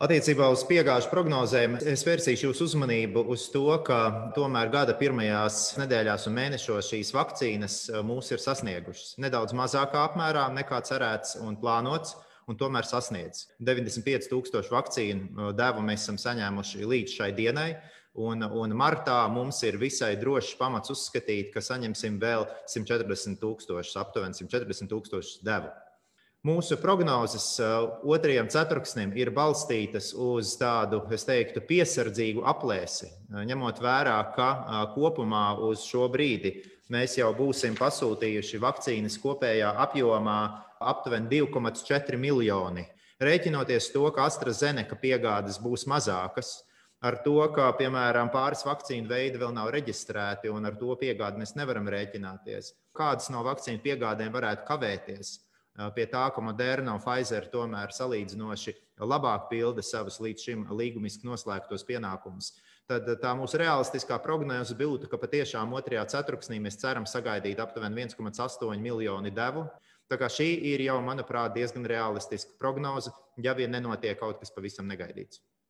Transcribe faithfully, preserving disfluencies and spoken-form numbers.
Attiecībā uz piegāžu prognozēm es vērsīšu jūsu uzmanību uz to, ka tomēr gada pirmajās nedēļās un mēnešos šīs vakcīnas mūs ir sasniegušas. Nedaudz mazākā apmērā nekā cerēts un plānots, un tomēr sasniedz. deviņdesmit pieci tūkstoši vakcīnu devu mēs esam saņēmuši līdz šai dienai, un, un martā mums ir visai drošs pamats uzskatīt, ka saņemsim vēl simt četrdesmit tūkstošus, aptuveni simt četrdesmit tūkstošus devu. Mūsu prognozes otrajam ceturksnim ir balstītas uz tādu, es teiktu, piesardzīgu aplēsi, ņemot vērā, ka kopumā uz šo brīdi mēs jau būsim pasūtījuši vakcīnas kopējā apjomā aptuveni divi komats četri miljoni. Rēķinoties to, ka AstraZeneca piegādes būs mazākas, ar to, ka, piemēram, pāris vakcīnu veidi vēl nav reģistrēti un ar to piegādi mēs nevaram rēķināties. Kādas no vakcīnu piegādēm varētu kavēties? Pie tā, ka Moderna un Pfizer tomēr salīdzinoši labāk pilda savus līdz šim līgumiski noslēgtos pienākumus. Tad tā mūsu realistiskā prognoze būtu, ka patiešām otrajā ceturksnī mēs ceram sagaidīt aptuveni viens komats astoņi miljoni devu. Tā kā šī ir jau, manuprāt, diezgan realistiska prognoze, ja vien nenotiek kaut kas pavisam negaidīts.